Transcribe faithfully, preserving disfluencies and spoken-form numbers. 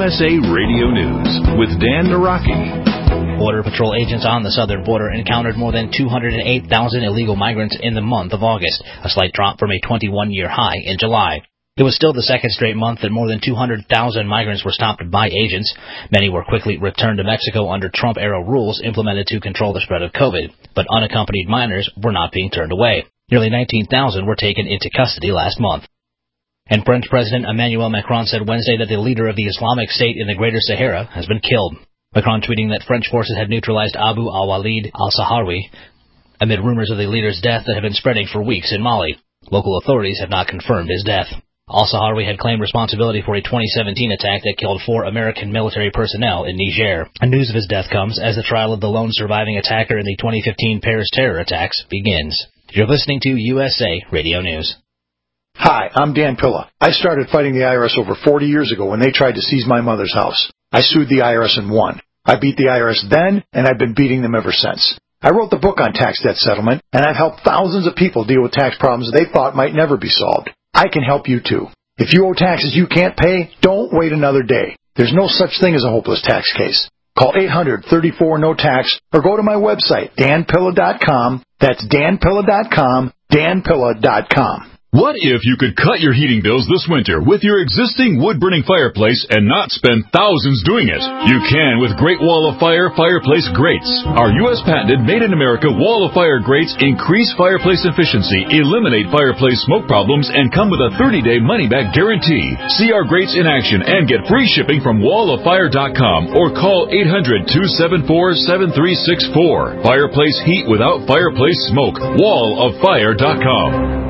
S A Radio News with Dan Naraki. Border Patrol agents on the southern border encountered more than two hundred eight thousand illegal migrants in the month of August, a slight drop from a twenty-one-year high in July. It was still the second straight month that more than two hundred thousand migrants were stopped by agents. Many were quickly returned to Mexico under Trump-era rules implemented to control the spread of COVID, but unaccompanied minors were not being turned away. Nearly nineteen thousand were taken into custody last month. And French President Emmanuel Macron said Wednesday that the leader of the Islamic State in the Greater Sahara has been killed. Macron tweeting that French forces had neutralized Abu al-Walid al-Sahrawi amid rumors of the leader's death that have been spreading for weeks in Mali. Local authorities have not confirmed his death. Al-Sahrawi had claimed responsibility for a twenty seventeen attack that killed four American military personnel in Niger. And news of his death comes as the trial of the lone surviving attacker in the twenty fifteen Paris terror attacks begins. You're listening to U S A Radio News. Hi, I'm Dan Pilla. I started fighting the I R S over forty years ago when they tried to seize my mother's house. I sued the I R S and won. I beat the I R S then, and I've been beating them ever since. I wrote the book on tax debt settlement, and I've helped thousands of people deal with tax problems they thought might never be solved. I can help you too. If you owe taxes you can't pay, don't wait another day. There's no such thing as a hopeless tax case. Call eight hundred, thirty-four, no tax or go to my website, dan pilla dot com. That's dan pilla dot com, dan pilla dot com. What if you could cut your heating bills this winter with your existing wood-burning fireplace and not spend thousands doing it? You can with Great Wall of Fire fireplace grates. Our U S patented made-in-America Wall of Fire grates increase fireplace efficiency, eliminate fireplace smoke problems, and come with a thirty-day money-back guarantee. See our grates in action and get free shipping from wall of fire dot com or call eight hundred, two seven four, seven three six four. Fireplace heat without fireplace smoke. wall of fire dot com.